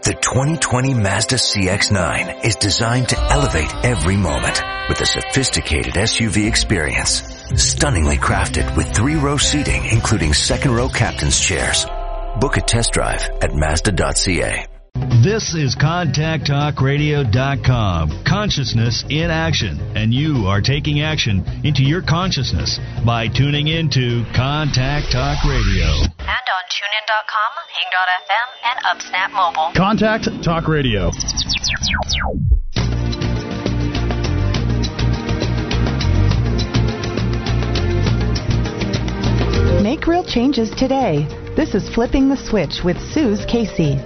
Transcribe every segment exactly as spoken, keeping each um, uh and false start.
The twenty twenty Mazda C X nine is designed to elevate every moment with a sophisticated S U V experience. Stunningly crafted with three-row seating, including second-row captain's chairs. Book a test drive at Mazda dot C A. This is Contact Talk Radio dot com. Consciousness in action. And you are taking action into your consciousness by tuning into Contact Talk Radio. And on tune in dot com, Hing dot F M, and UpSnap Mobile. Contact Talk Radio. Make real changes today. This is Flipping the Switch with Suze Casey.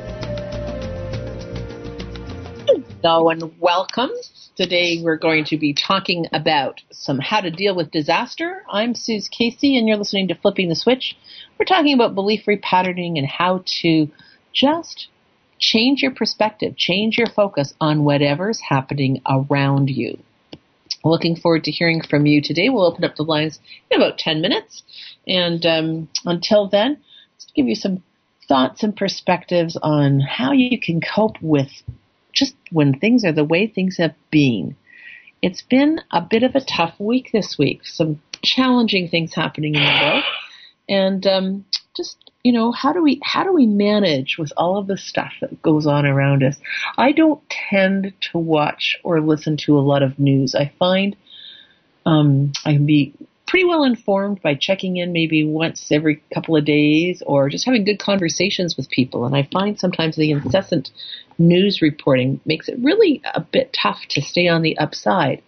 Hello and welcome. Today we're going to be talking about some how to deal with disaster. I'm Suze Casey and you're listening to Flipping the Switch. We're talking about belief repatterning and how to just change your perspective, change your focus on whatever's happening around you. Looking forward to hearing from you today. We'll open up the lines in about ten minutes. And um, until then, let's give you some thoughts and perspectives on how you can cope with just when things are the way things have been. It's been a bit of a tough week this week. Some challenging things happening in the world. And um, just, you know, how do we how do we manage with all of the stuff that goes on around us? I don't tend to watch or listen to a lot of news. I find um, I can be pretty well informed by checking in maybe once every couple of days or just having good conversations with people. And I find sometimes the incessant news reporting makes it really a bit tough to stay on the upside.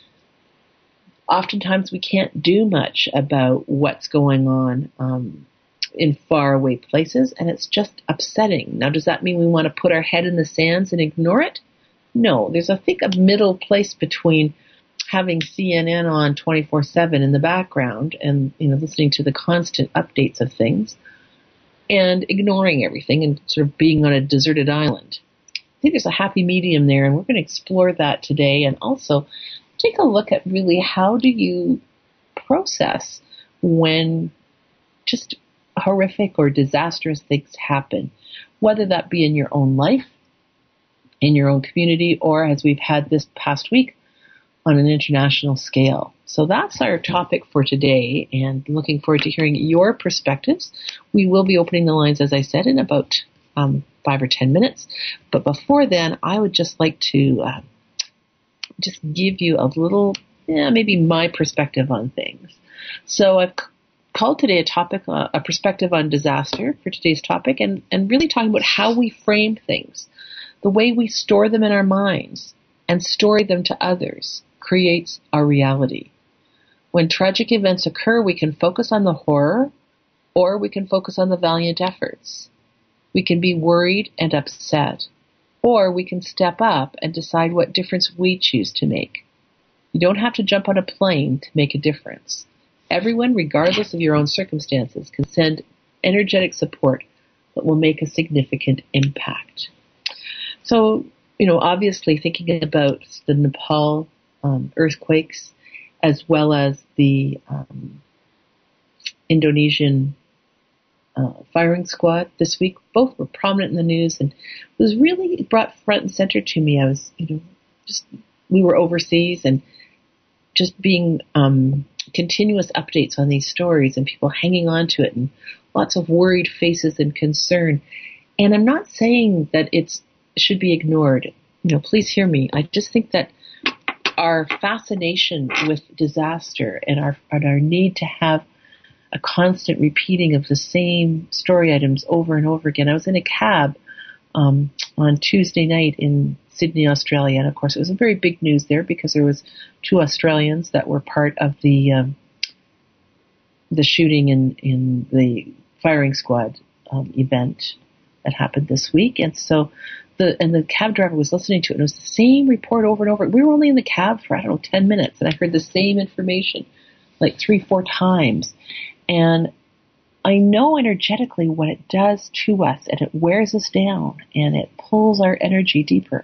Oftentimes we can't do much about what's going on um, in faraway places, and it's just upsetting. Now, does that mean we want to put our head in the sands and ignore it? No, there's, I think, a middle place between having C N N on twenty-four seven in the background and, you know, listening to the constant updates of things and ignoring everything and sort of being on a deserted island. I think there's a happy medium there, and we're going to explore that today and also take a look at really how do you process when just horrific or disastrous things happen, whether that be in your own life, in your own community, or as we've had this past week, on an international scale. So that's our topic for today, and looking forward to hearing your perspectives. We will be opening the lines, as I said, in about um, five or ten minutes. But before then, I would just like to uh, just give you a little, yeah, maybe my perspective on things. So I've c- called today a topic, uh, a perspective on disaster for today's topic, and, and really talking about how we frame things, the way we store them in our minds and story them to others creates our reality. When tragic events occur, we can focus on the horror, or we can focus on the valiant efforts. We can be worried and upset, or we can step up and decide what difference we choose to make. You don't have to jump on a plane to make a difference. Everyone, regardless of your own circumstances, can send energetic support that will make a significant impact. So, you know, obviously thinking about the Nepal um, earthquakes as well as the um, Indonesian uh, firing squad this week, both were prominent in the news, and it was really brought front and center to me. I was, you know, just, we were overseas and just being um, continuous updates on these stories and people hanging on to it and lots of worried faces and concern. And I'm not saying that it's should be ignored. You know, please hear me. I just think that our fascination with disaster and our and our need to have a constant repeating of the same story items over and over again. I was in a cab um, on Tuesday night in Sydney, Australia, and of course it was a very big news there because there was two Australians that were part of the um, the shooting in in the firing squad um, event that happened this week, and so. The, and the cab driver was listening to it. And it was the same report over and over. We were only in the cab for, I don't know, ten minutes. And I heard the same information like three, four times. And I know energetically what it does to us. And it wears us down. And it pulls our energy deeper.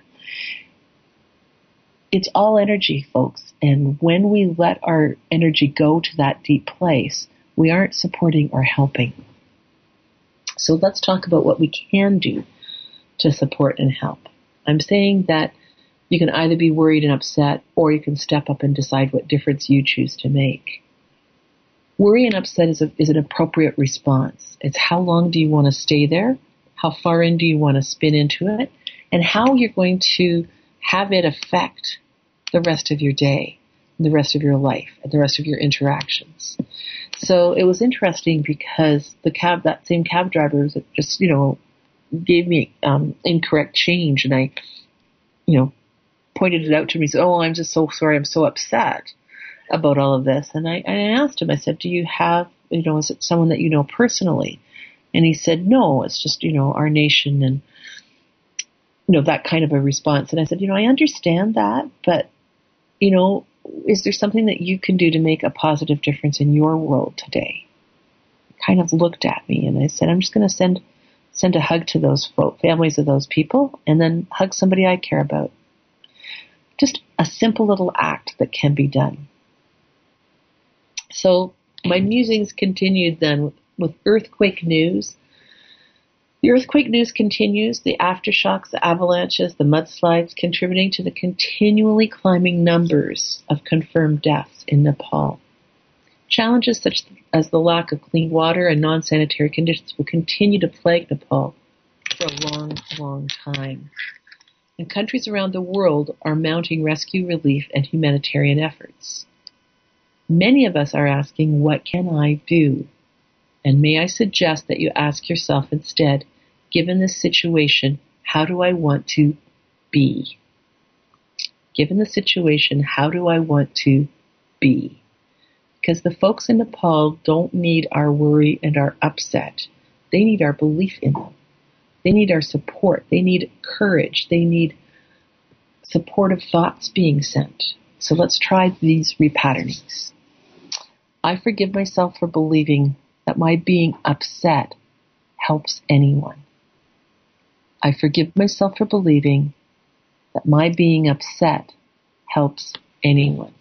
It's all energy, folks. And when we let our energy go to that deep place, we aren't supporting or helping. So let's talk about what we can do to support and help. I'm saying that you can either be worried and upset, or you can step up and decide what difference you choose to make. Worry and upset is, a, is an appropriate response. It's how long do you want to stay there? How far in do you want to spin into it? And how you're going to have it affect the rest of your day, the rest of your life, and the rest of your interactions. So it was interesting because the cab, that same cab driver was just, you know, gave me um, incorrect change, and I, you know, pointed it out to me. Said, "Oh, I'm just so sorry. I'm so upset about all of this." And I, and I asked him. I said, "Do you have, you know, is it someone that you know personally?" And he said, "No, it's just, you know, our nation," and you know, that kind of a response. And I said, "You know, I understand that, but you know, is there something that you can do to make a positive difference in your world today?" He kind of looked at me, and I said, "I'm just going to send send a hug to those folk, families of those people, and then hug somebody I care about." Just a simple little act that can be done. So my musings continued then with, with earthquake news. The earthquake news continues, the aftershocks, the avalanches, the mudslides, contributing to the continually climbing numbers of confirmed deaths in Nepal. Challenges such as the lack of clean water and non-sanitary conditions will continue to plague Nepal for a long, long time. And countries around the world are mounting rescue, relief, and humanitarian efforts. Many of us are asking, what can I do? And may I suggest that you ask yourself instead, given this situation, how do I want to be? Given the situation, how do I want to be? Because the folks in Nepal don't need our worry and our upset. They need our belief in them. They need our support. They need courage. They need supportive thoughts being sent. So let's try these repatternings. I forgive myself for believing that my being upset helps anyone. I forgive myself for believing that my being upset helps anyone.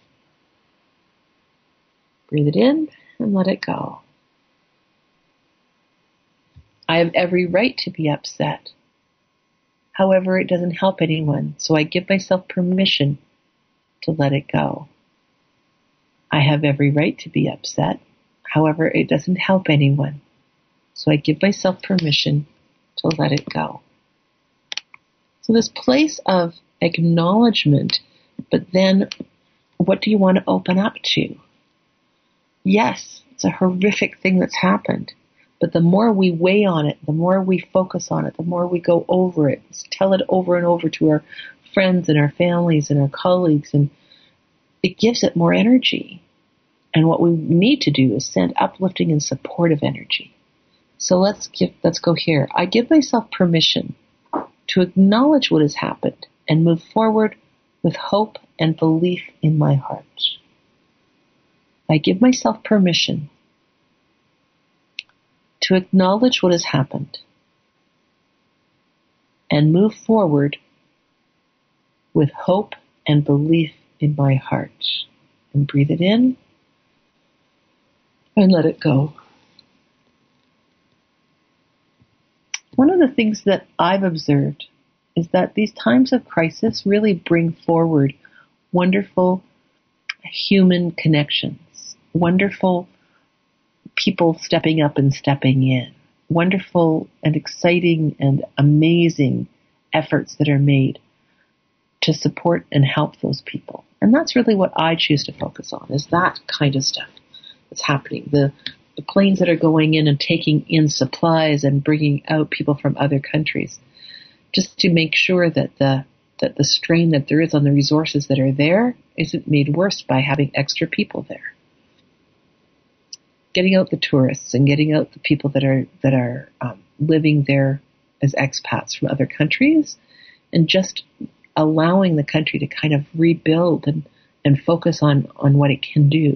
Breathe it in and let it go. I have every right to be upset. However, it doesn't help anyone, so I give myself permission to let it go. I have every right to be upset. However, it doesn't help anyone, so I give myself permission to let it go. So this place of acknowledgement, but then what do you want to open up to? Yes, it's a horrific thing that's happened. But the more we weigh on it, the more we focus on it, the more we go over it, tell it over and over to our friends and our families and our colleagues, and it gives it more energy. And what we need to do is send uplifting and supportive energy. So let's give, let's go here. I give myself permission to acknowledge what has happened and move forward with hope and belief in my heart. I give myself permission to acknowledge what has happened and move forward with hope and belief in my heart. And breathe it in and let it go. One of the things that I've observed is that these times of crisis really bring forward wonderful human connections, wonderful people stepping up and stepping in, wonderful and exciting and amazing efforts that are made to support and help those people. And that's really what I choose to focus on, is that kind of stuff that's happening. The, the planes that are going in and taking in supplies and bringing out people from other countries, just to make sure that the that the strain that there is on the resources that are there isn't made worse by having extra people there. Getting out the tourists and getting out the people that are that are um, living there as expats from other countries, and just allowing the country to kind of rebuild and, and focus on, on what it can do.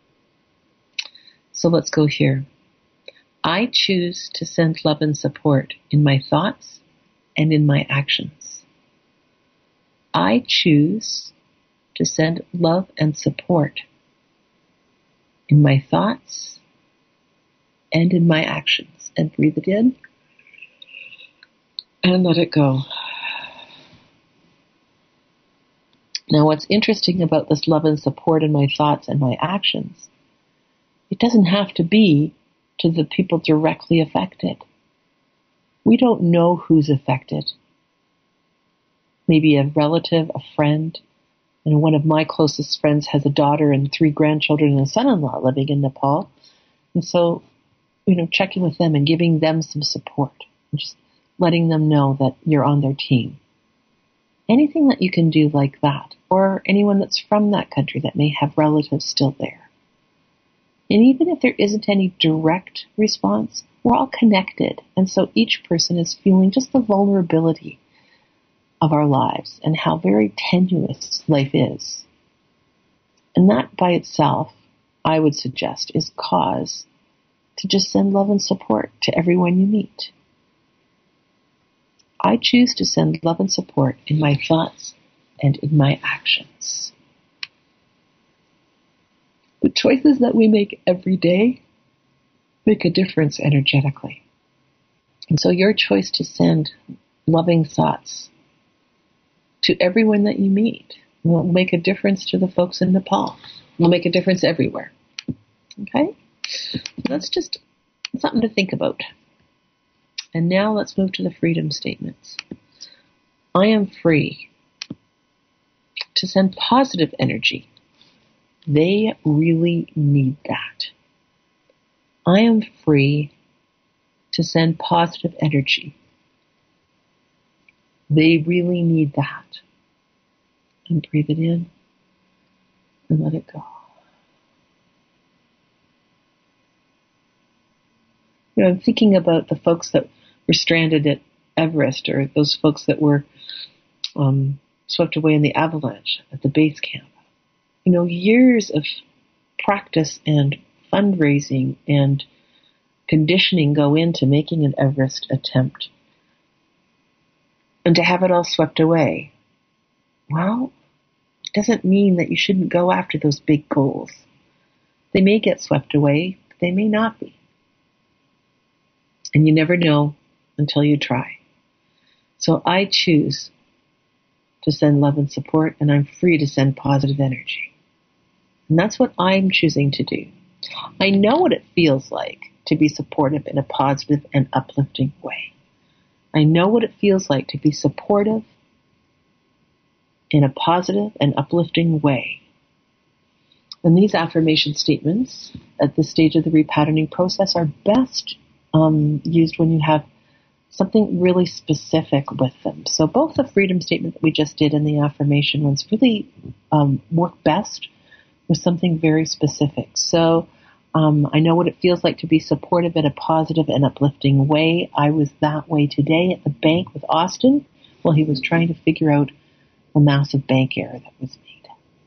So let's go here. I choose to send love and support in my thoughts and in my actions. I choose to send love and support in my thoughts and in my actions. And breathe it in and let it go. Now, what's interesting about this love and support in my thoughts and my actions, it doesn't have to be to the people directly affected. We don't know who's affected. Maybe a relative, a friend, and one of my closest friends has a daughter and three grandchildren and a son-in-law living in Nepal. And so, you know, checking with them and giving them some support and just letting them know that you're on their team. Anything that you can do like that, or anyone that's from that country that may have relatives still there. And even if there isn't any direct response, we're all connected. And so each person is feeling just the vulnerability of our lives and how very tenuous life is. And that by itself, I would suggest, is cause to just send love and support to everyone you meet. I choose to send love and support in my thoughts and in my actions. The choices that we make every day make a difference energetically. And so your choice to send loving thoughts to everyone that you meet will make a difference to the folks in Nepal. Will make a difference everywhere. Okay? So that's just something to think about. And now let's move to the freedom statements. I am free to send positive energy. They really need that. I am free to send positive energy. They really need that. And breathe it in and let it go. You know, I'm thinking about the folks that were stranded at Everest, or those folks that were um, swept away in the avalanche at the base camp. You know, years of practice and fundraising and conditioning go into making an Everest attempt. And to have it all swept away, well, it doesn't mean that you shouldn't go after those big goals. They may get swept away, but they may not be. And you never know until you try. So I choose to send love and support, and I'm free to send positive energy. And that's what I'm choosing to do. I know what it feels like to be supportive in a positive and uplifting way. I know what it feels like to be supportive in a positive and uplifting way. And these affirmation statements at this stage of the repatterning process are best um, used when you have something really specific with them. So both the freedom statement that we just did and the affirmation ones really um, work best with something very specific. So um, I know what it feels like to be supportive in a positive and uplifting way. I was that way today at the bank with Austin while he was trying to figure out a massive bank error that was made.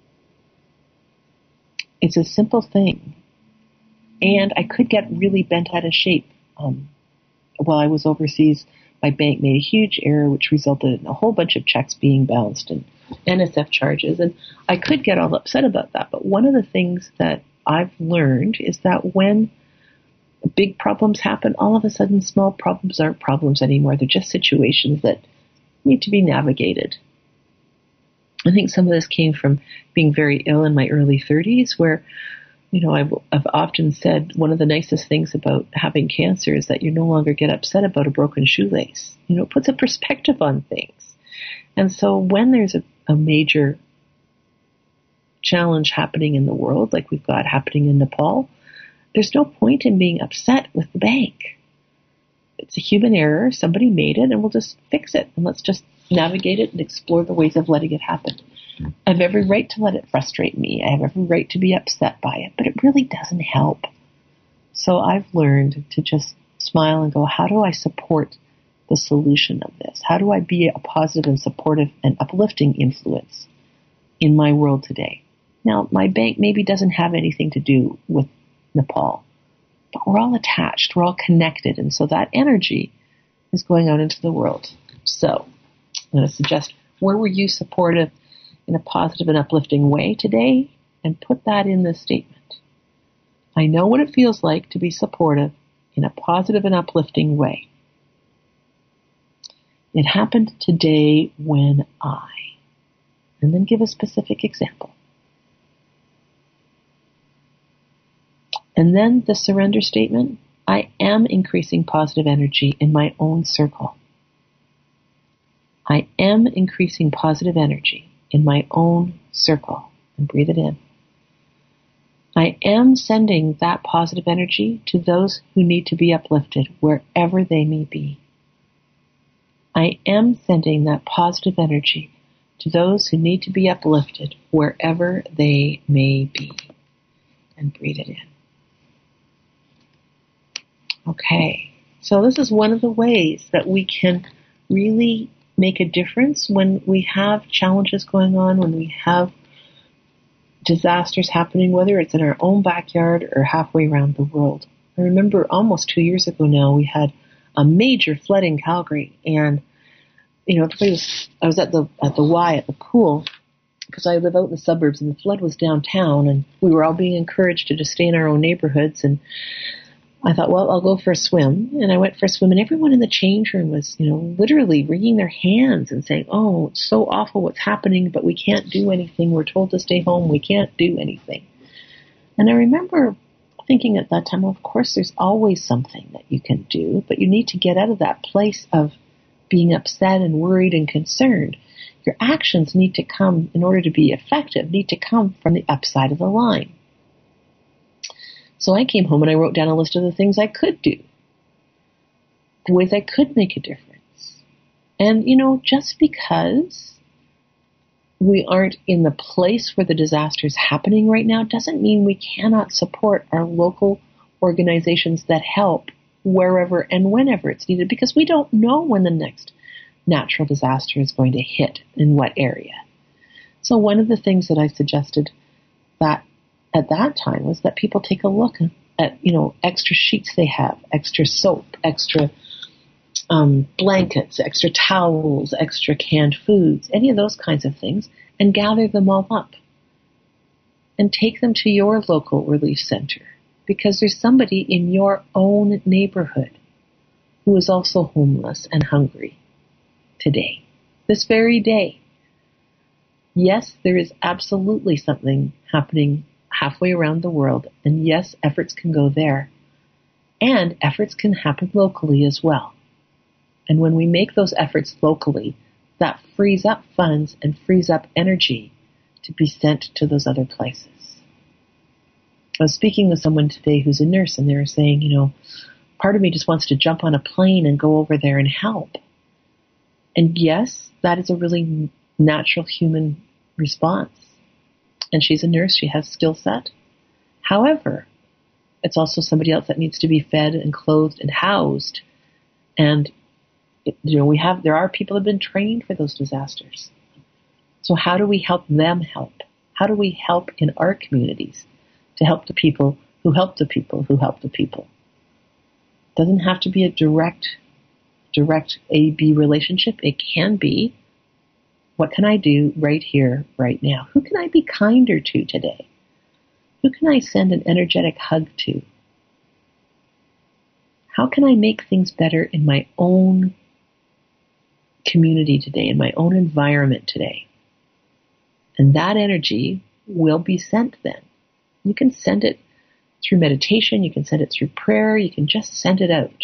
It's a simple thing. And I could get really bent out of shape. Um, while I was overseas, my bank made a huge error, which resulted in a whole bunch of checks being bounced and N S F charges. And I could get all upset about that. But one of the things that I've learned is that when big problems happen, all of a sudden small problems aren't problems anymore. They're just situations that need to be navigated. I think some of this came from being very ill in my early thirties, where, you know, I've, I've often said one of the nicest things about having cancer is that you no longer get upset about a broken shoelace. You know, it puts a perspective on things. And so when there's a, a major challenge happening in the world, like we've got happening in Nepal, there's no point in being upset with the bank. It's a human error. Somebody made it, and we'll just fix it. And let's just navigate it and explore the ways of letting it happen. I have every right to let it frustrate me. I have every right to be upset by it, but it really doesn't help. So I've learned to just smile and go, how do I support the solution of this? How do I be a positive and supportive and uplifting influence in my world today? Now, my bank maybe doesn't have anything to do with Nepal, but we're all attached. We're all connected. And so that energy is going out into the world. So I'm going to suggest, where were you supportive in a positive and uplifting way today? And put that in the statement. I know what it feels like to be supportive in a positive and uplifting way. It happened today when I, and then give a specific example. And then the surrender statement, I am increasing positive energy in my own circle. I am increasing positive energy in my own circle. And breathe it in. I am sending that positive energy to those who need to be uplifted wherever they may be. I am sending that positive energy to those who need to be uplifted wherever they may be. And breathe it in. Okay, so this is one of the ways that we can really make a difference when we have challenges going on, when we have disasters happening, whether it's in our own backyard or halfway around the world. I remember almost two years ago now, we had a major flood in Calgary, and you know, everybody was, I was at the at the Y at the pool because I live out in the suburbs, and the flood was downtown, and we were all being encouraged to just stay in our own neighborhoods. And I thought, well, I'll go for a swim, and I went for a swim, and everyone in the change room was, you know, literally wringing their hands and saying, "Oh, it's so awful what's happening, but we can't do anything. We're told to stay home. We can't do anything." And I remember thinking at that time, well, of course, there's always something that you can do, but you need to get out of that place of being upset and worried and concerned. Your actions need to come, in order to be effective, need to come from the upside of the line. So I came home and I wrote down a list of the things I could do, the ways I could make a difference. And, you know, just because we aren't in the place where the disaster is happening right now doesn't mean we cannot support our local organizations that help wherever and whenever it's needed, because we don't know when the next natural disaster is going to hit in what area. So one of the things that I suggested that at that time was that people take a look at, you know, extra sheets they have, extra soap, extra um, blankets, extra towels, extra canned foods, any of those kinds of things, and gather them all up and take them to your local relief center, because there's somebody in your own neighborhood who is also homeless and hungry today, this very day. Yes, there is absolutely something happening halfway around the world, and yes, efforts can go there, and efforts can happen locally as well. And when we make those efforts locally, that frees up funds and frees up energy to be sent to those other places. I was speaking with someone today who's a nurse, and they were saying, you know, part of me just wants to jump on a plane and go over there and help. And yes, that is a really natural human response. And she's a nurse, she has skill set. However, it's also somebody else that needs to be fed and clothed and housed. And, it, you know, we have, there are people who have been trained for those disasters. So how do we help them help? How do we help in our communities to help the people who help the people who help the people? It doesn't have to be a direct, direct A B relationship. It can be, what can I do right here, right now? Who can I be kinder to today? Who can I send an energetic hug to? How can I make things better in my own community today, in my own environment today? And that energy will be sent then. You can send it through meditation, you can send it through prayer, you can just send it out.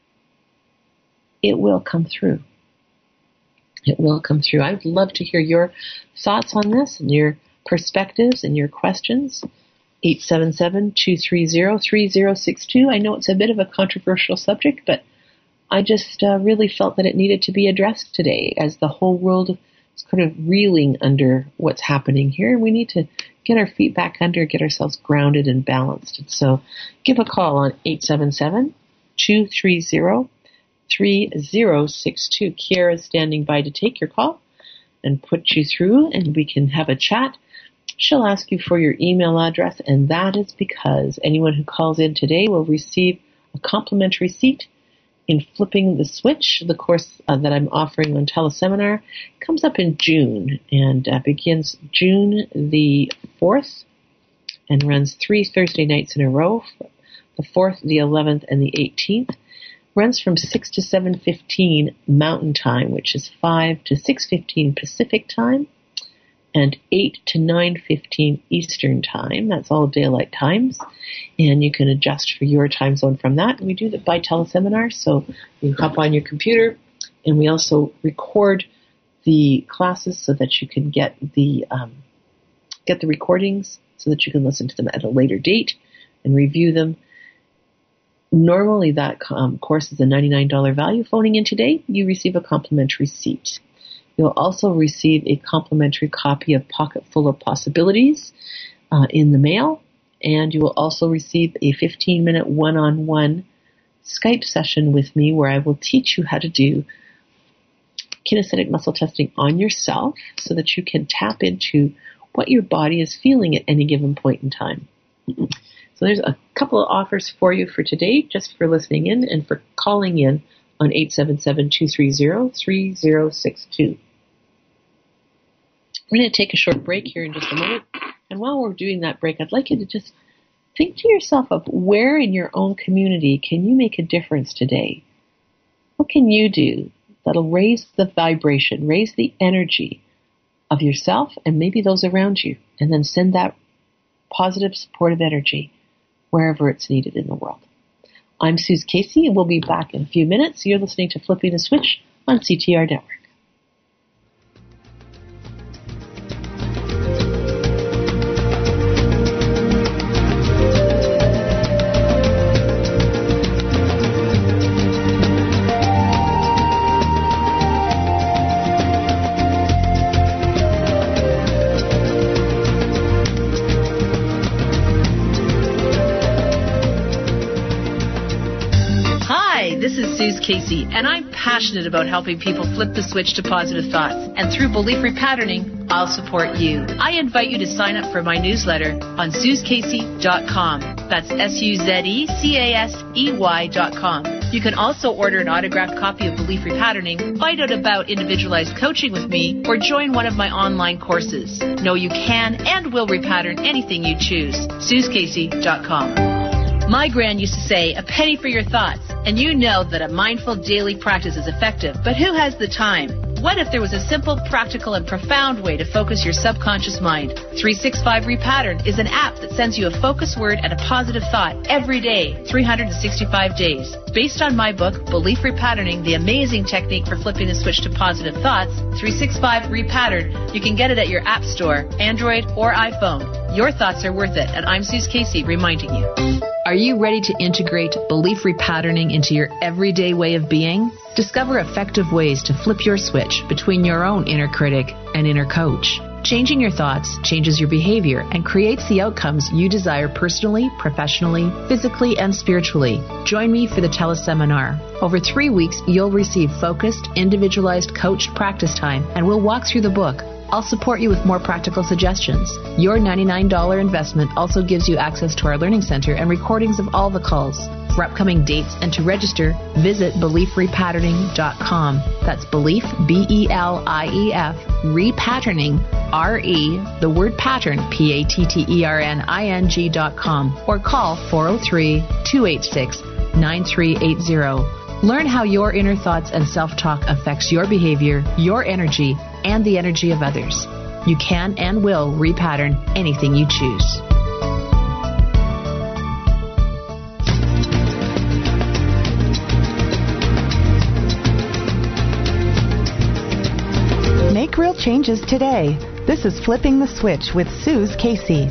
It will come through. It will come through. I'd love to hear your thoughts on this and your perspectives and your questions. eight seven seven, two three zero, three zero six two. I know it's a bit of a controversial subject, but I just uh, really felt that it needed to be addressed today as the whole world is kind of reeling under what's happening here. We need to get our feet back under, get ourselves grounded and balanced. And so give a call on eight seven seven, two three zero, three zero six two. Kiara is standing by to take your call and put you through, and we can have a chat. She'll ask you for your email address, and that is because anyone who calls in today will receive a complimentary seat in Flipping the Switch. The course uh, that I'm offering on teleseminar comes up in June and uh, begins June the fourth and runs three Thursday nights in a row, the fourth, the eleventh, and the eighteenth. runs from six to seven fifteen Mountain Time, which is five to six fifteen Pacific Time, and eight to nine fifteen Eastern Time. That's all daylight times. And you can adjust for your time zone from that. And we do that by teleseminar, so you hop on your computer, and we also record the classes so that you can get the um, get the recordings so that you can listen to them at a later date and review them. Normally that um, course is a ninety-nine dollars value. Phoning in today, you receive a complimentary seat. You'll also receive a complimentary copy of Pocket Full of Possibilities uh, in the mail, and you will also receive a fifteen-minute one-on-one Skype session with me where I will teach you how to do kinesthetic muscle testing on yourself so that you can tap into what your body is feeling at any given point in time. So there's a couple of offers for you for today, just for listening in and for calling in on eight seven seven, two three zero, three zero six two. We're going to take a short break here in just a moment. And while we're doing that break, I'd like you to just think to yourself of where in your own community can you make a difference today? What can you do that'll raise the vibration, raise the energy of yourself and maybe those around you, and then send that positive, supportive energy wherever it's needed in the world. I'm Suze Casey, and we'll be back in a few minutes. You're listening to Flipping the Switch on C T R Network. Casey, and I'm passionate about helping people flip the switch to positive thoughts. And through belief repatterning, I'll support you. I invite you to sign up for my newsletter on suze casey dot com. That's S U Z E C A S E Y dot com. You can also order an autographed copy of Belief Repatterning, find out about individualized coaching with me, or join one of my online courses. Know you can and will repattern anything you choose. suze casey dot com. My gran used to say, a penny for your thoughts. And you know that a mindful daily practice is effective, but who has the time? What if there was a simple, practical, and profound way to focus your subconscious mind? three sixty-five Repattern is an app that sends you a focus word and a positive thought every day, three hundred sixty-five days. Based on my book, Belief Repatterning, the amazing technique for flipping the switch to positive thoughts, three sixty-five Repattern, you can get it at your app store, Android or iPhone. Your thoughts are worth it, and I'm Suze Casey reminding you. Are you ready to integrate belief repatterning into your everyday way of being? Discover effective ways to flip your switch between your own inner critic and inner coach. Changing your thoughts changes your behavior and creates the outcomes you desire personally, professionally, physically, and spiritually. Join me for the teleseminar. Over three weeks, you'll receive focused, individualized, coached practice time, and we'll walk through the book. I'll support you with more practical suggestions. Your ninety-nine dollars investment also gives you access to our learning center and recordings of all the calls. For upcoming dates and to register, visit belief repatterning dot com. That's belief, B E L I E F, repatterning, R E, the word pattern, P A T T E R N I N G dot com, or call four oh three, two eight six, nine three eight zero. Learn how your inner thoughts and self-talk affects your behavior, your energy, and the energy of others. You can and will repattern anything you choose. Make real changes today. This is Flipping the Switch with Suze Casey.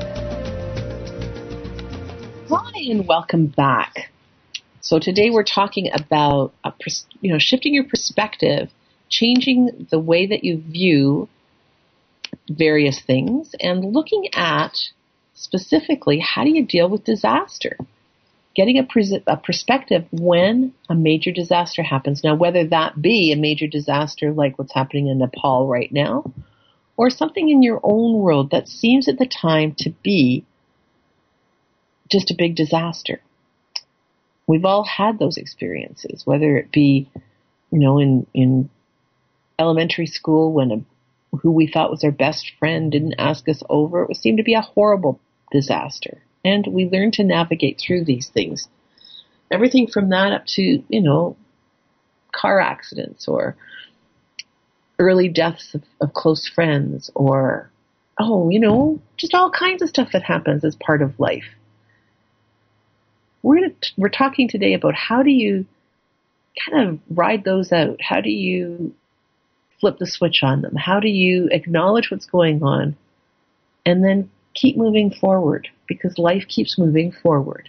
Hi, and welcome back. So today we're talking about a, you know, shifting your perspective, changing the way that you view various things, and looking at specifically how do you deal with disaster, getting a, pres- a perspective when a major disaster happens. Now, whether that be a major disaster like what's happening in Nepal right now, or something in your own world that seems at the time to be just a big disaster. We've all had those experiences, whether it be, you know, in, in elementary school when a, who we thought was our best friend didn't ask us over. It seemed to be a horrible disaster. And we learn to navigate through these things. everything from that up to, you know, car accidents or early deaths of, of close friends or, oh, you know, just all kinds of stuff that happens as part of life. We're gonna, we're talking today about how do you kind of ride those out? How do you flip the switch on them? How do you acknowledge what's going on and then keep moving forward? Because life keeps moving forward.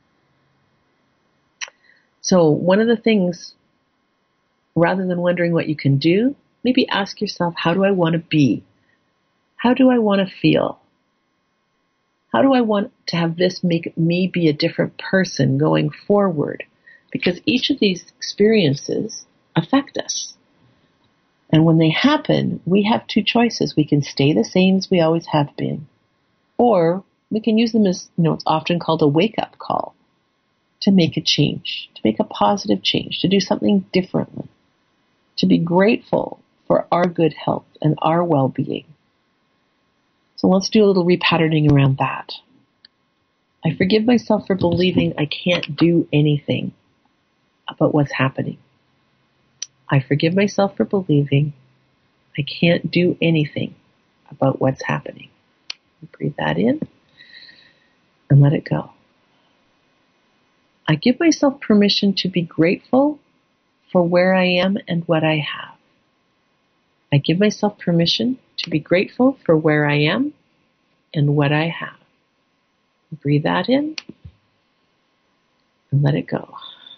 So one of the things, rather than wondering what you can do, maybe ask yourself, how do I want to be? How do I want to feel? How do I want to have this make me be a different person going forward? Because each of these experiences affect us. And when they happen, we have two choices. We can stay the same as we always have been. Or we can use them as, you know, it's often called a wake-up call to make a change, to make a positive change, to do something differently, to be grateful for our good health and our well-being. So let's do a little repatterning around that. I forgive myself for believing I can't do anything about what's happening. I forgive myself for believing I can't do anything about what's happening. Breathe that in and let it go. I give myself permission to be grateful for where I am and what I have. I give myself permission to be grateful for where I am and what I have. Breathe that in and let it go.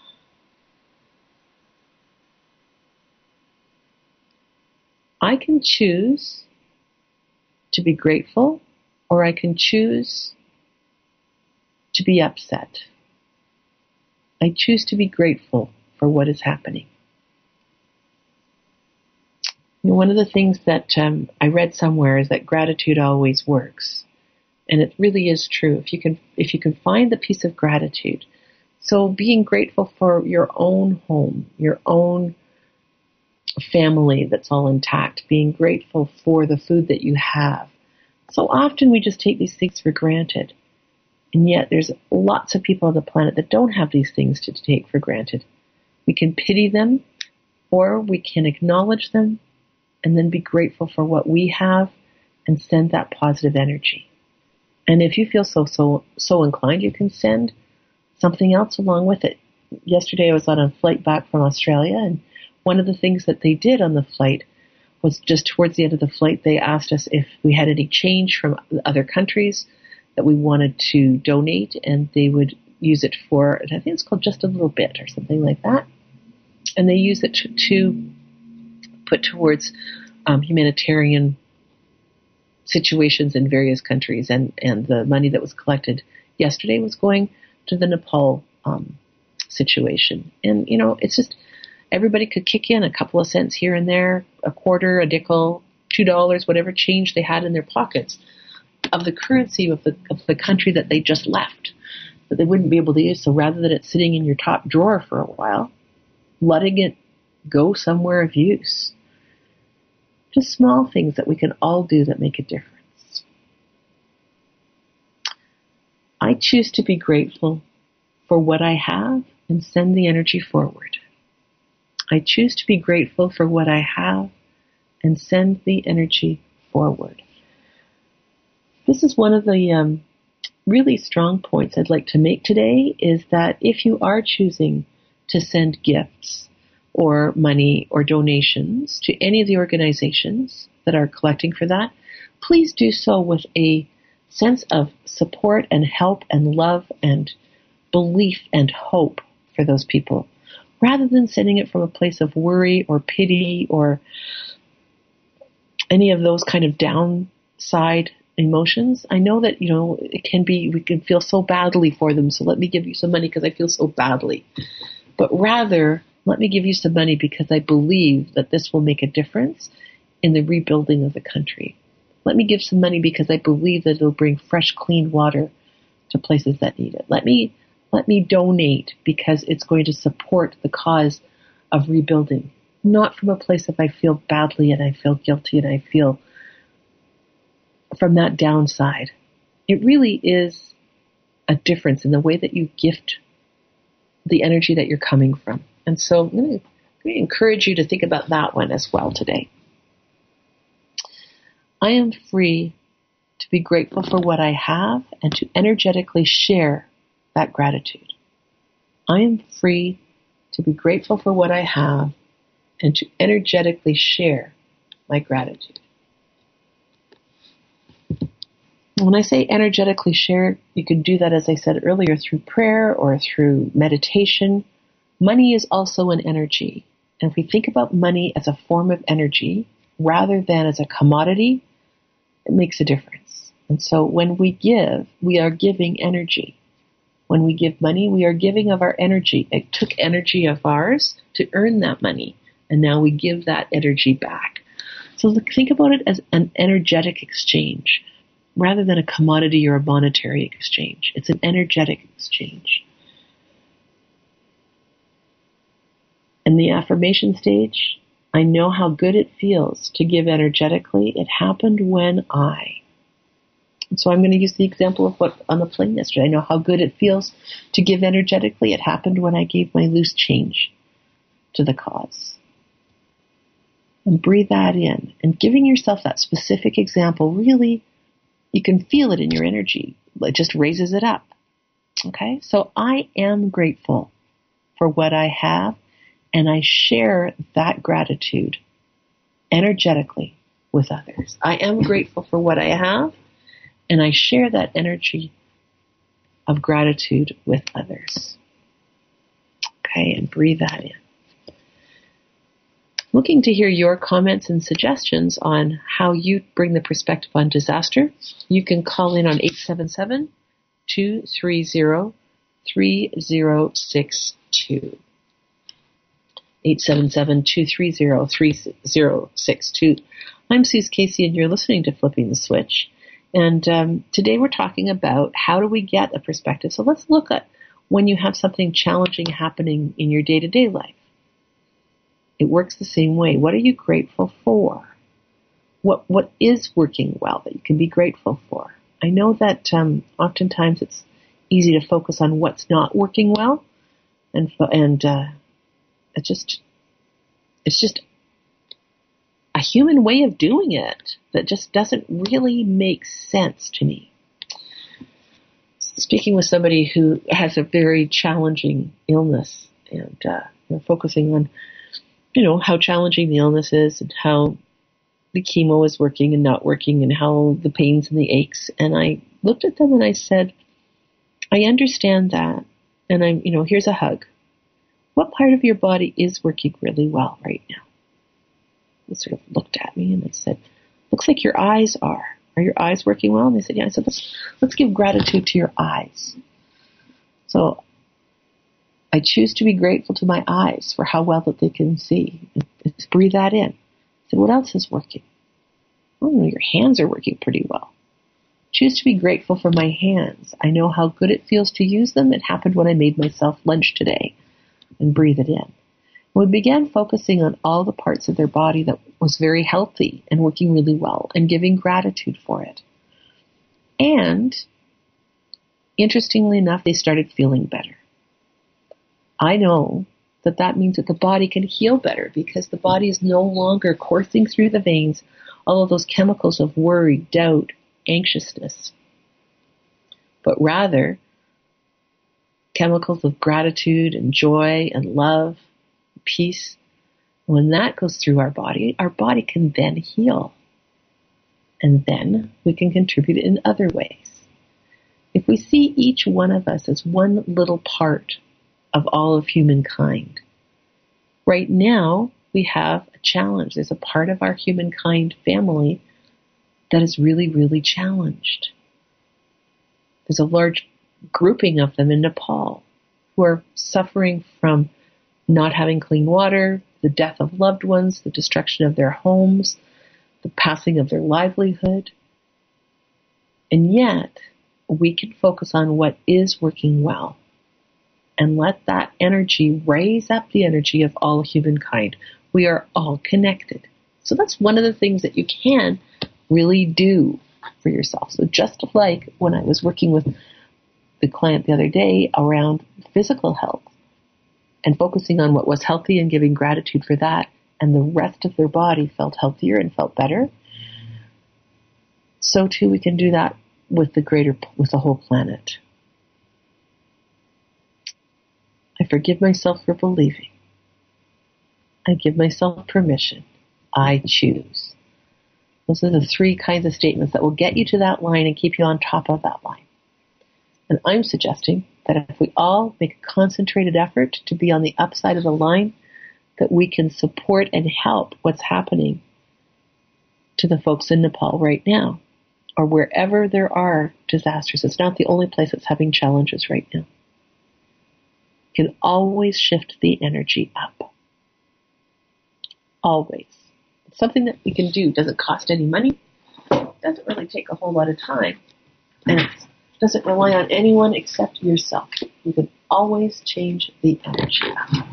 I can choose to be grateful, or I can choose to be upset. I choose to be grateful for what is happening. You know, one of the things that um, I read somewhere is that gratitude always works, and it really is true. If you can, if you can find the piece of gratitude, so being grateful for your own home, your own family that's all intact, being grateful for the food that you have. So often we just take these things for granted. And yet there's lots of people on the planet that don't have these things to take for granted. We can pity them, or we can acknowledge them and then be grateful for what we have and send that positive energy. And if you feel so, so, so inclined, you can send something else along with it. Yesterday I was on a flight back from Australia, and one of the things that they did on the flight was just towards the end of the flight, they asked us if we had any change from other countries that we wanted to donate, and they would use it for, I think it's called Just a Little Bit or something like that. And they use it to, to put towards um, humanitarian situations in various countries. And, and the money that was collected yesterday was going to the Nepal um, situation. And, you know, it's just, everybody could kick in a couple of cents here and there, a quarter, a nickel, two dollars, whatever change they had in their pockets of the currency of the, of the country that they just left, that they wouldn't be able to use. So rather than it sitting in your top drawer for a while, letting it go somewhere of use. Just small things that we can all do that make a difference. I choose to be grateful for what I have and send the energy forward. I choose to be grateful for what I have and send the energy forward. This is one of the um, really strong points I'd like to make today, is that if you are choosing to send gifts or money or donations to any of the organizations that are collecting for that, please do so with a sense of support and help and love and belief and hope for those people, rather than sending it from a place of worry or pity or any of those kind of downside emotions. I know that, you know, it can be, we can feel so badly for them, so let me give you some money because I feel so badly. But rather, let me give you some money because I believe that this will make a difference in the rebuilding of the country. Let me give some money because I believe that it'll bring fresh, clean water to places that need it. Let me Let me donate because it's going to support the cause of rebuilding, not from a place of I feel badly and I feel guilty and I feel from that downside. It really is a difference in the way that you gift the energy that you're coming from. And so I'm going to encourage you to think about that one as well today. I am free to be grateful for what I have and to energetically share that gratitude. I am free to be grateful for what I have and to energetically share my gratitude. When I say energetically share, you can do that, as I said earlier, through prayer or through meditation. Money is also an energy. And if we think about money as a form of energy rather than as a commodity, it makes a difference. And so when we give, we are giving energy. When we give money, we are giving of our energy. It took energy of ours to earn that money, and now we give that energy back. So think about it as an energetic exchange rather than a commodity or a monetary exchange. It's an energetic exchange. In the affirmation stage, I know how good it feels to give energetically. It happened when I. And so I'm going to use the example of what on the plane yesterday. I know how good it feels to give energetically. It happened when I gave my loose change to the cause. And breathe that in. And giving yourself that specific example, really, you can feel it in your energy. It just raises it up. Okay? So I am grateful for what I have, and I share that gratitude energetically with others. I am grateful for what I have, and I share that energy of gratitude with others. Okay, and breathe that in. Looking to hear your comments and suggestions on how you bring the perspective on disaster. You can call in on eight seven seven, two three zero, three zero six two. eight seven seven, two three zero, three zero six two. I'm Suze Casey, and you're listening to Flipping the Switch. And um, today we're talking about how do we get a perspective. So let's look at when you have something challenging happening in your day-to-day life. It works the same way. What are you grateful for? What What is working well that you can be grateful for? I know that um, oftentimes it's easy to focus on what's not working well, and and uh, it just it's just a human way of doing it that just doesn't really make sense to me. Speaking with somebody who has a very challenging illness, and uh, we're focusing on, you know, how challenging the illness is and how the chemo is working and not working and how the pains and the aches. And I looked at them and I said, I understand that. And I'm, you know, here's a hug. What part of your body is working really well right now? They sort of looked at me and they said, looks like your eyes are. Are your eyes working well? And they said, yeah. I said, let's, let's give gratitude to your eyes. So I choose to be grateful to my eyes for how well that they can see. Just breathe that in. I said, what else is working? Oh, your hands are working pretty well. Choose to be grateful for my hands. I know how good it feels to use them. It happened when I made myself lunch today. And breathe it in. We began focusing on all the parts of their body that was very healthy and working really well and giving gratitude for it. And interestingly enough, they started feeling better. I know that that means that the body can heal better because the body is no longer coursing through the veins all of those chemicals of worry, doubt, anxiousness, but rather chemicals of gratitude and joy and love, peace. When that goes through our body, our body can then heal. And then we can contribute in other ways. If we see each one of us as one little part of all of humankind, right now we have a challenge. There's a part of our humankind family that is really, really challenged. There's a large grouping of them in Nepal who are suffering from not having clean water, the death of loved ones, the destruction of their homes, the passing of their livelihood. And yet, we can focus on what is working well and let that energy raise up the energy of all humankind. We are all connected. So that's one of the things that you can really do for yourself. So just like when I was working with the client the other day around physical health, and focusing on what was healthy and giving gratitude for that, and the rest of their body felt healthier and felt better, so too we can do that with the greater, with the whole planet. I forgive myself for believing. I give myself permission. I choose. Those are the three kinds of statements that will get you to that line and keep you on top of that line. And I'm suggesting that if we all make a concentrated effort to be on the upside of the line, that we can support and help what's happening to the folks in Nepal right now, or wherever there are disasters. It's not the only place that's having challenges right now. You can always shift the energy up. Always. It's something that we can do. It doesn't cost any money. It doesn't really take a whole lot of time. And it doesn't rely on anyone except yourself. You can always change the energy up.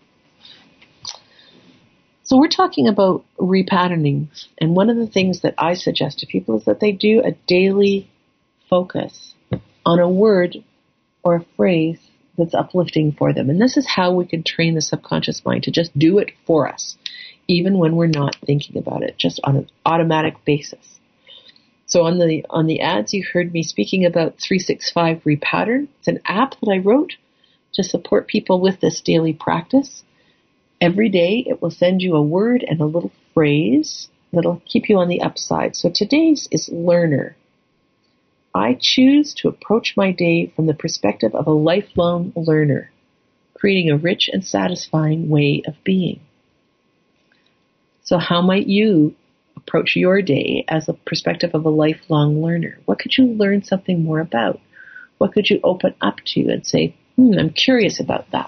So we're talking about repatterning, and one of the things that I suggest to people is that they do a daily focus on a word or a phrase that's uplifting for them. And this is how we can train the subconscious mind to just do it for us, even when we're not thinking about it, just on an automatic basis. So on the on the ads, you heard me speaking about three sixty-five Repattern. It's an app that I wrote to support people with this daily practice. Every day, it will send you a word and a little phrase that'll keep you on the upside. So today's is learner. I choose to approach my day from the perspective of a lifelong learner, creating a rich and satisfying way of being. So how might you approach your day as a perspective of a lifelong learner? What could you learn something more about? What could you open up to and say, hmm, I'm curious about that?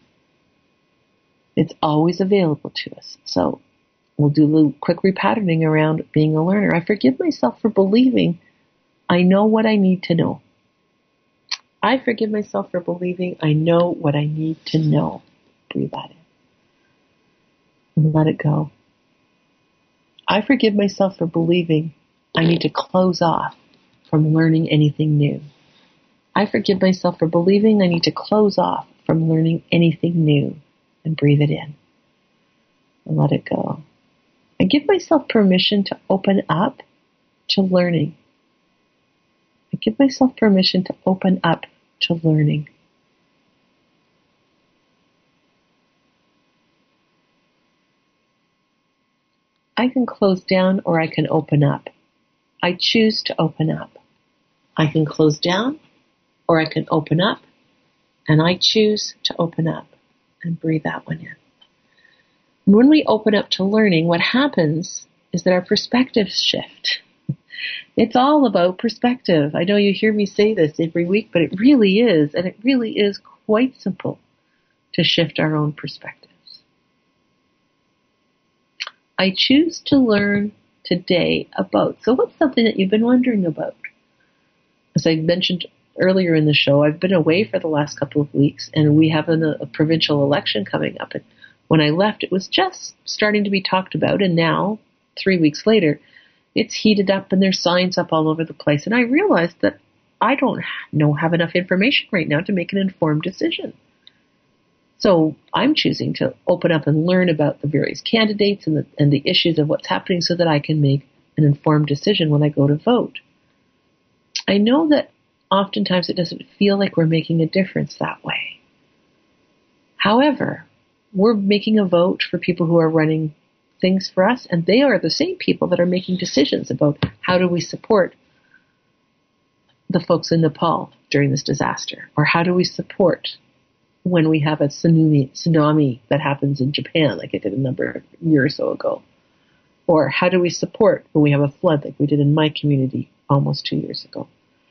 It's always available to us. So we'll do a little quick repatterning around being a learner. I forgive myself for believing I know what I need to know. I forgive myself for believing I know what I need to know. Breathe that in. And let it go. I forgive myself for believing I need to close off from learning anything new. I forgive myself for believing I need to close off from learning anything new. And breathe it in. And let it go. I give myself permission to open up to learning. I give myself permission to open up to learning. I can close down or I can open up. I choose to open up. I can close down or I can open up, and I choose to open up. And breathe that one in. When we open up to learning, what happens is that our perspectives shift. It's all about perspective. I know you hear me say this every week, but it really is, and it really is quite simple to shift our own perspectives. I choose to learn today about. So what's something that you've been wondering about? As I mentioned earlier in the show, I've been away for the last couple of weeks, and we have a, a provincial election coming up. And when I left, it was just starting to be talked about, and now, three weeks later, it's heated up and there's signs up all over the place. And I realized that I don't know have enough information right now to make an informed decision. So I'm choosing to open up and learn about the various candidates and the, and the issues of what's happening so that I can make an informed decision when I go to vote. I know that oftentimes it doesn't feel like we're making a difference that way. However, we're making a vote for people who are running things for us, and they are the same people that are making decisions about how do we support the folks in Nepal during this disaster, or how do we support when we have a tsunami, tsunami that happens in Japan like it did a number of years or so ago, or how do we support when we have a flood like we did in my community almost two years ago.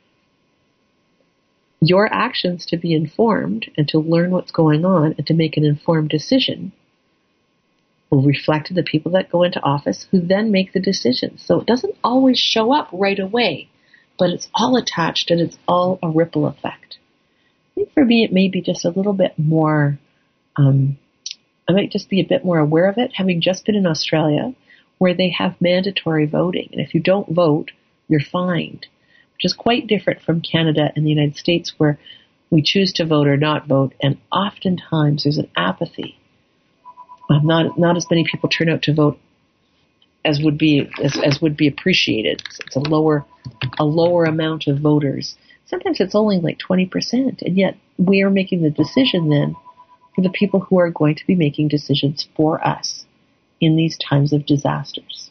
Your actions to be informed and to learn what's going on and to make an informed decision will reflect the people that go into office who then make the decisions. So it doesn't always show up right away, but it's all attached and it's all a ripple effect. I think for me it may be just a little bit more, um, I might just be a bit more aware of it, having just been in Australia where they have mandatory voting. And if you don't vote, you're fined, which is quite different from Canada and the United States, where We choose to vote or not vote, and oftentimes there's an apathy. Um, not not as many people turn out to vote as would be as, as would be appreciated. It's, it's a lower a lower amount of voters. Sometimes it's only like twenty percent, and yet we are making the decision then for the people who are going to be making decisions for us in these times of disasters.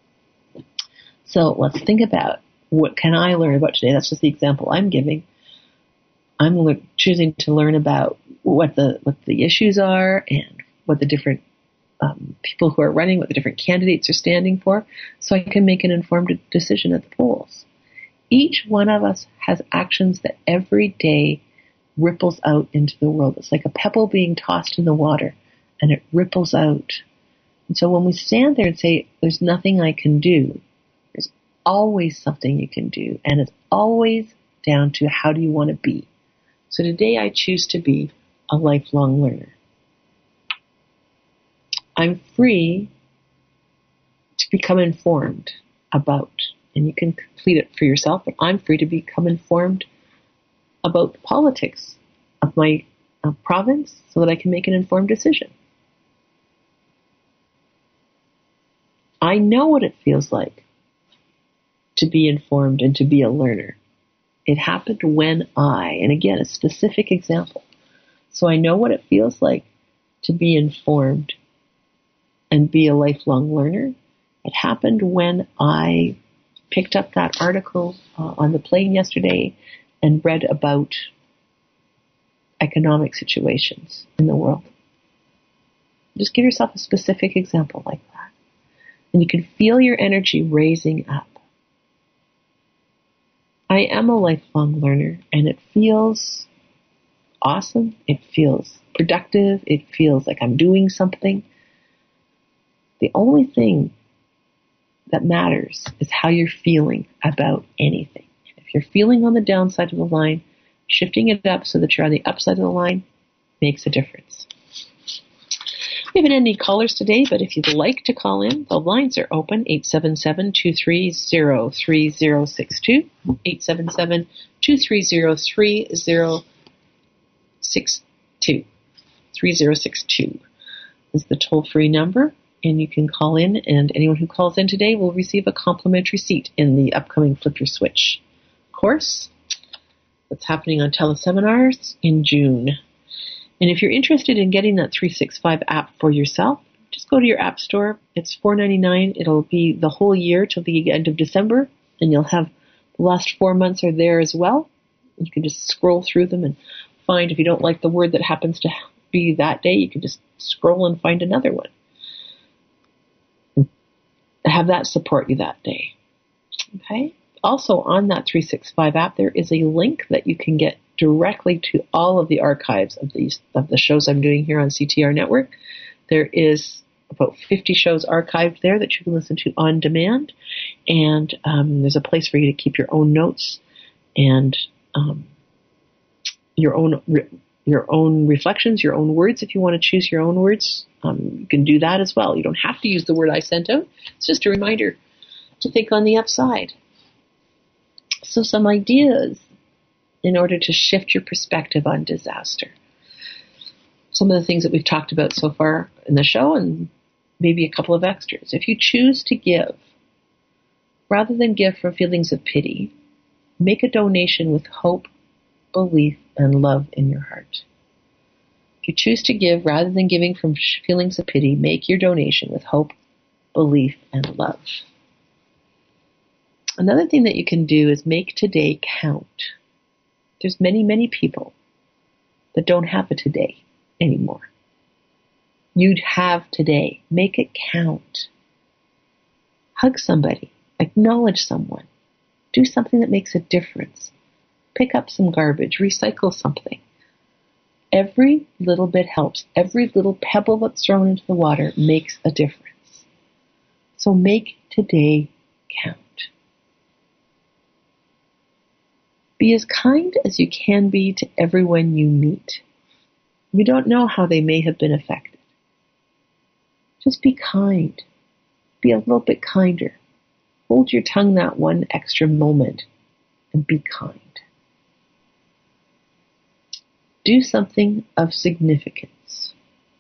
So let's think about, what can I learn about today? That's just the example I'm giving. I'm le- choosing to learn about what the what the issues are and what the different um, people who are running, what the different candidates are standing for, so I can make an informed decision at the polls. Each one of us has actions that every day ripples out into the world. It's like a pebble being tossed in the water, and it ripples out. And so when we stand there and say, there's nothing I can do, there's always something you can do, and it's always down to how do you want to be. So today I choose to be a lifelong learner. I'm free to become informed about, and you can complete it for yourself, but I'm free to become informed about the politics of my uh, province so that I can make an informed decision. I know what it feels like to be informed and to be a learner. It happened when I, and again, a specific example. So I know what it feels like to be informed and be a lifelong learner. It happened when I picked up that article uh, on the plane yesterday and read about economic situations in the world. Just give yourself a specific example like that. And you can feel your energy raising up. I am a lifelong learner, and it feels awesome. It feels productive. It feels like I'm doing something. The only thing that matters is how you're feeling about anything. If you're feeling on the downside of the line, shifting it up so that you're on the upside of the line makes a difference. We haven't any callers today, but if you'd like to call in, the lines are open, eight seven seven, two three zero, three zero six two, eight seven seven, two three zero, three zero six two. three zero six two is the toll-free number, and you can call in, and anyone who calls in today will receive a complimentary seat in the upcoming Flip Your Switch course that's happening on teleseminars in June. And if you're interested in getting that three sixty-five app for yourself, just go to your app store. It's four ninety-nine. It'll be the whole year till the end of December, and you'll have the last four months are there as well. You can just scroll through them and find, if you don't like the word that happens to be that day, you can just scroll and find another one. Have that support you that day. Okay? Also on that three sixty-five app, there is a link that you can get directly to all of the archives of these of the shows I'm doing here on C T R Network. There is about fifty shows archived there that you can listen to on demand, and um, there's a place for you to keep your own notes and um, your own re- your own reflections, your own words. If you want to choose your own words, um, you can do that as well. You don't have to use the word I sent out. It's just a reminder to think on the upside. So some ideas in order to shift your perspective on disaster. Some of the things that we've talked about so far in the show, and maybe a couple of extras. If you choose to give, rather than give from feelings of pity, make a donation with hope, belief, and love in your heart. If you choose to give, rather than giving from feelings of pity, make your donation with hope, belief, and love. Another thing that you can do is make today count. There's many, many people that don't have a today anymore. You'd have today. Make it count. Hug somebody. Acknowledge someone. Do something that makes a difference. Pick up some garbage. Recycle something. Every little bit helps. Every little pebble that's thrown into the water makes a difference. So make today count. Be as kind as you can be to everyone you meet. You don't know how they may have been affected. Just be kind. Be a little bit kinder. Hold your tongue that one extra moment and be kind. Do something of significance.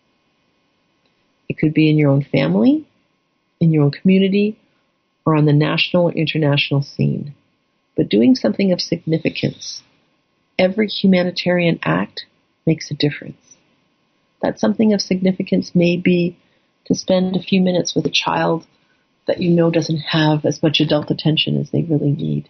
It could be in your own family, in your own community, or on the national or international scene. But doing something of significance. Every humanitarian act makes a difference. That something of significance may be to spend a few minutes with a child that you know doesn't have as much adult attention as they really need.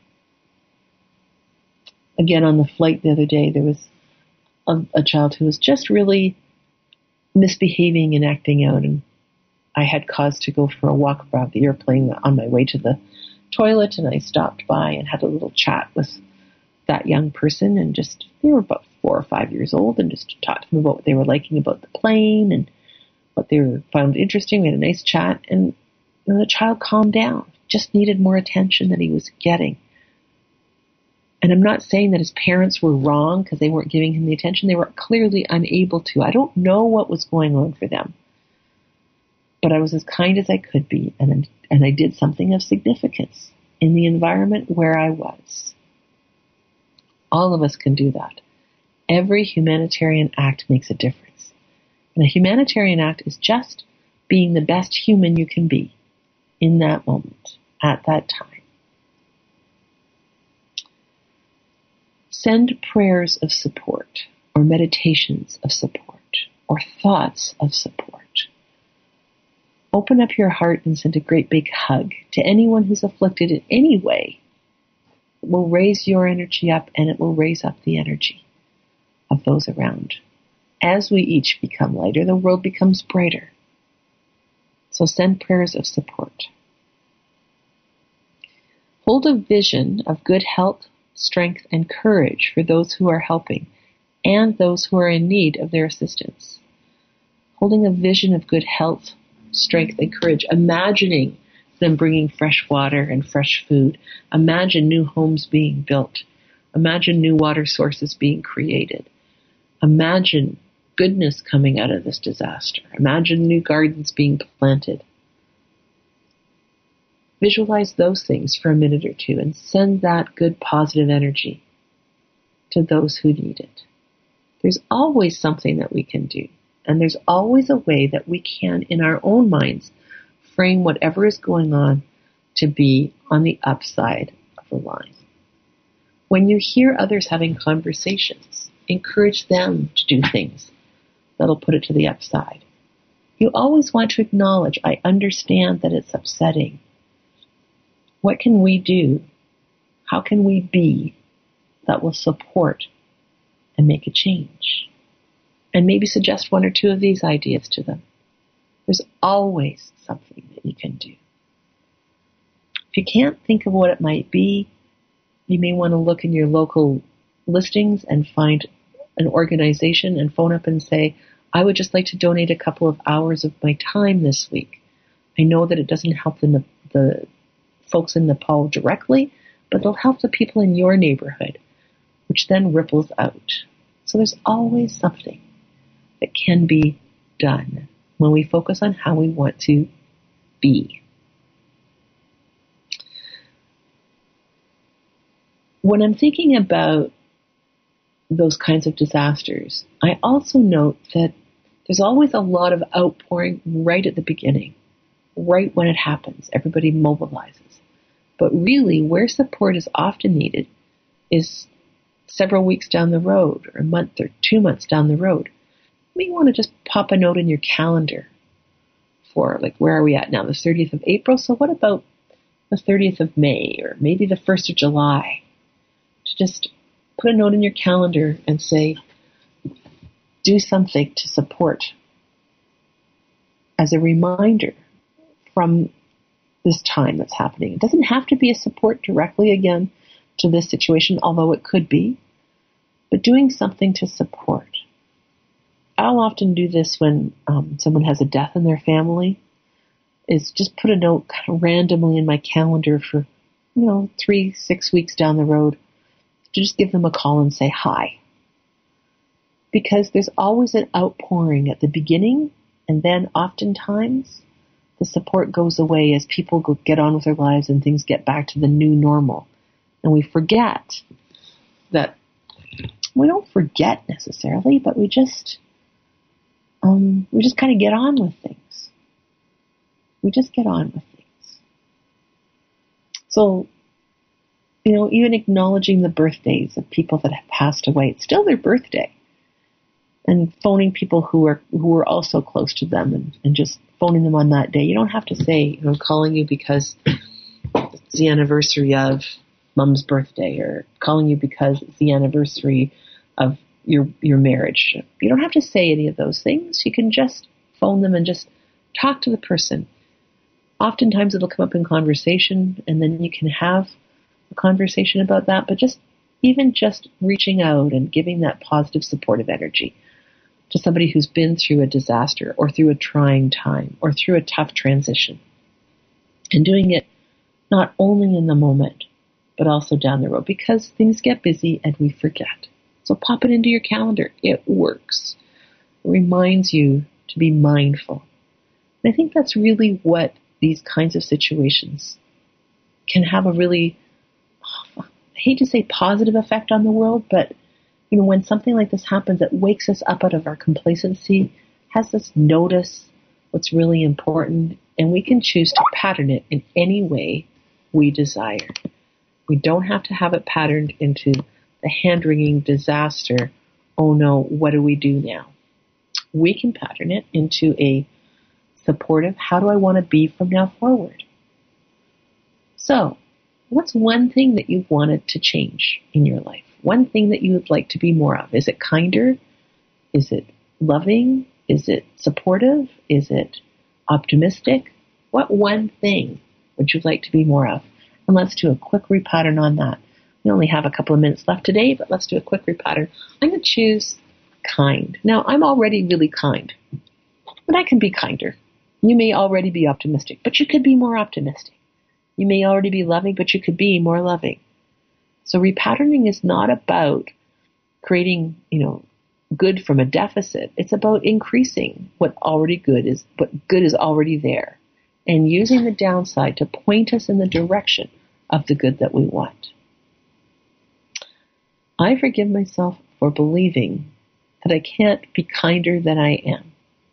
Again, on the flight the other day, there was a, a child who was just really misbehaving and acting out, and I had cause to go for a walk around the airplane on my way to the toilet, and I stopped by and had a little chat with that young person, and just, they were about four or five years old, and just talked to them about what they were liking about the plane and what they were, found interesting. We had a nice chat, and you know, the child calmed down, just needed more attention than he was getting. And I'm not saying that his parents were wrong because they weren't giving him the attention. They were clearly unable to. I don't know what was going on for them. But I was as kind as I could be, and, and I did something of significance in the environment where I was. All of us can do that. Every humanitarian act makes a difference. And a humanitarian act is just being the best human you can be in that moment, at that time. Send prayers of support, or meditations of support, or thoughts of support. Open up your heart and send a great big hug to anyone who's afflicted in any way. It will raise your energy up, and it will raise up the energy of those around. As we each become lighter, the world becomes brighter. So send prayers of support. Hold a vision of good health, strength, and courage for those who are helping and those who are in need of their assistance. Holding a vision of good health, strength, and courage. Imagining them bringing fresh water and fresh food. Imagine new homes being built. Imagine new water sources being created. Imagine goodness coming out of this disaster. Imagine new gardens being planted. Visualize those things for a minute or two and send that good positive energy to those who need it. There's always something that we can do. And there's always a way that we can, in our own minds, frame whatever is going on to be on the upside of the line. When you hear others having conversations, encourage them to do things that'll put it to the upside. You always want to acknowledge, I understand that it's upsetting. What can we do? How can we be that will support and make a change? And maybe suggest one or two of these ideas to them. There's always something that you can do. If you can't think of what it might be, you may want to look in your local listings and find an organization and phone up and say, I would just like to donate a couple of hours of my time this week. I know that it doesn't help the, the folks in Nepal directly, but it'll help the people in your neighborhood, which then ripples out. So there's always something that can be done when we focus on how we want to be. When I'm thinking about those kinds of disasters, I also note that there's always a lot of outpouring right at the beginning, right when it happens. Everybody mobilizes. But really, where support is often needed is several weeks down the road, or a month or two months down the road. You may want to just pop a note in your calendar for, like, where are we at now? The thirtieth of April. So what about the thirtieth of May, or maybe the first of July? To just put a note in your calendar and say, do something to support as a reminder from this time that's happening. It doesn't have to be a support directly, again, to this situation, although it could be, but doing something to support. I'll often do this when um, someone has a death in their family, is just put a note kind of randomly in my calendar for, you know, three, six weeks down the road to just give them a call and say hi. Because there's always an outpouring at the beginning, and then oftentimes the support goes away as people go, get on with their lives and things get back to the new normal. And we forget that we don't forget necessarily, but we just, um, we just kind of get on with things. We just get on with things. So, you know, even acknowledging the birthdays of people that have passed away, it's still their birthday. And phoning people who are who are also close to them and, and just phoning them on that day. You don't have to say, you know, I'm calling you because it's the anniversary of Mom's birthday, or calling you because it's the anniversary of your your marriage. You don't have to say any of those things. You can just phone them and just talk to the person. Oftentimes it'll come up in conversation, and then you can have a conversation about that, but just even just reaching out and giving that positive supportive energy to somebody who's been through a disaster or through a trying time or through a tough transition, and doing it not only in the moment, but also down the road, because things get busy and we forget. So pop it into your calendar. It works. It reminds you to be mindful. And I think that's really what these kinds of situations can have a really, I hate to say positive effect on the world, but you know, when something like this happens, it wakes us up out of our complacency, has us notice what's really important, and we can choose to pattern it in any way we desire. We don't have to have it patterned into the hand-wringing disaster, oh no, what do we do now? We can pattern it into a supportive, how do I want to be from now forward? So, what's one thing that you've wanted to change in your life? One thing that you would like to be more of? Is it kinder? Is it loving? Is it supportive? Is it optimistic? What one thing would you like to be more of? And let's do a quick repattern on that. We only have a couple of minutes left today, but let's do a quick repattern. I'm going to choose kind. Now, I'm already really kind, but I can be kinder. You may already be optimistic, but you could be more optimistic. You may already be loving, but you could be more loving. So repatterning is not about creating, you know, good from a deficit. It's about increasing what already good is, what good is already there, and using the downside to point us in the direction of the good that we want. I forgive myself for believing that I can't be kinder than I am.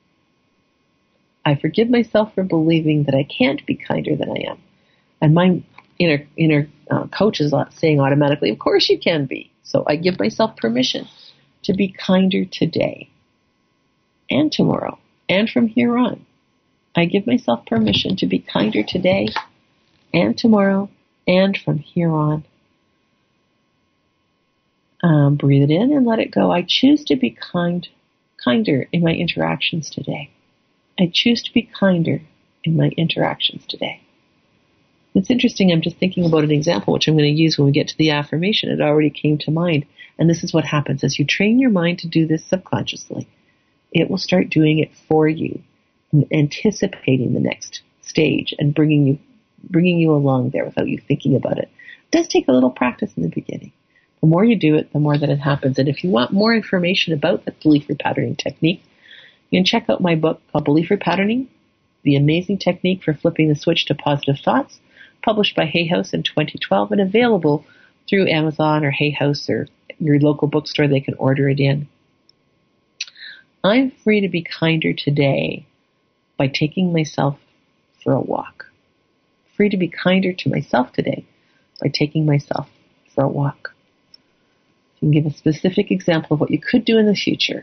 I forgive myself for believing that I can't be kinder than I am. And my inner, inner uh, coach is saying automatically, of course you can be. So I give myself permission to be kinder today and tomorrow and from here on. I give myself permission to be kinder today and tomorrow and from here on. Um, breathe it in and let it go. I choose to be kind, kinder in my interactions today. I choose to be kinder in my interactions today. It's interesting, I'm just thinking about an example, which I'm going to use when we get to the affirmation. It already came to mind. And this is what happens. As you train your mind to do this subconsciously, it will start doing it for you, anticipating the next stage and bringing you bringing you along there without you thinking about it. It does take a little practice in the beginning. The more you do it, the more that it happens. And if you want more information about the belief repatterning technique, you can check out my book called Belief Repatterning, The Amazing Technique for Flipping the Switch to Positive Thoughts, published by Hay House in twenty twelve and available through Amazon or Hay House or your local bookstore. They can order it in. I'm free to be kinder today by taking myself for a walk. Free to be kinder to myself today by taking myself for a walk. You can give a specific example of what you could do in the future.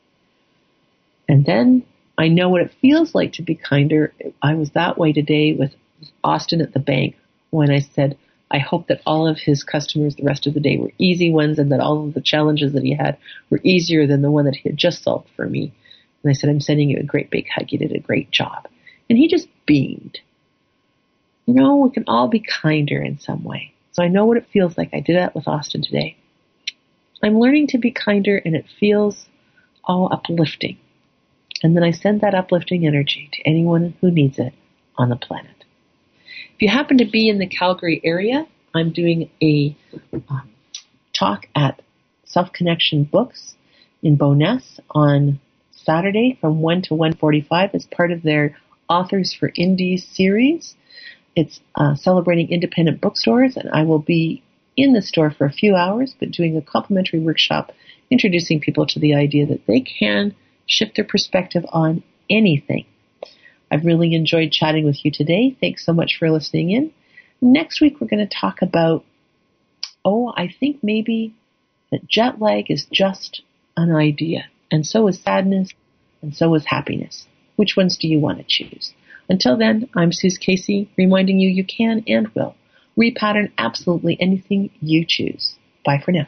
And then I know what it feels like to be kinder. I was that way today with Austin at the bank when I said, I hope that all of his customers the rest of the day were easy ones and that all of the challenges that he had were easier than the one that he had just solved for me. And I said, I'm sending you a great big hug. You did a great job. And he just beamed. You know, we can all be kinder in some way. So I know what it feels like. I did that with Austin today. I'm learning to be kinder and it feels all uplifting. And then I send that uplifting energy to anyone who needs it on the planet. If you happen to be in the Calgary area, I'm doing a um, talk at Self-Connection Books in Bowness on Saturday from one to one forty-five as part of their Authors for Indies series. It's uh, celebrating independent bookstores, and I will be in the store for a few hours, but doing a complimentary workshop introducing people to the idea that they can shift their perspective on anything. I've really enjoyed chatting with you today. Thanks so much for listening in. Next week, we're going to talk about, oh, I think maybe that jet lag is just an idea, and so is sadness, and so is happiness. Which ones do you want to choose? Until then, I'm Suze Casey, reminding you you can and will repattern absolutely anything you choose. Bye for now.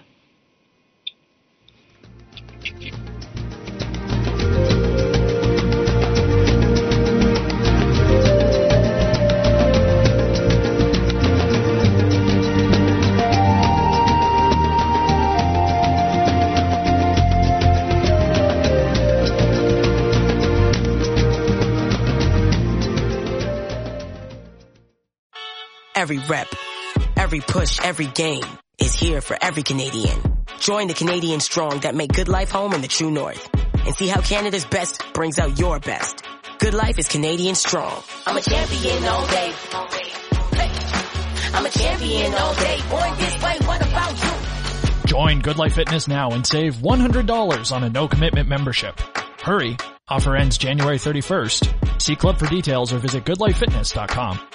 Every rep, every push, every game is here for every Canadian. Join the Canadian Strong that make Good Life home in the true north. And see how Canada's best brings out your best. Good Life is Canadian Strong. I'm a champion all day. Hey. I'm a champion all day. Born this way, what about you? Join Good Life Fitness now and save one hundred dollars on a no-commitment membership. Hurry. Offer ends January thirty-first. See club for details or visit good life fitness dot com.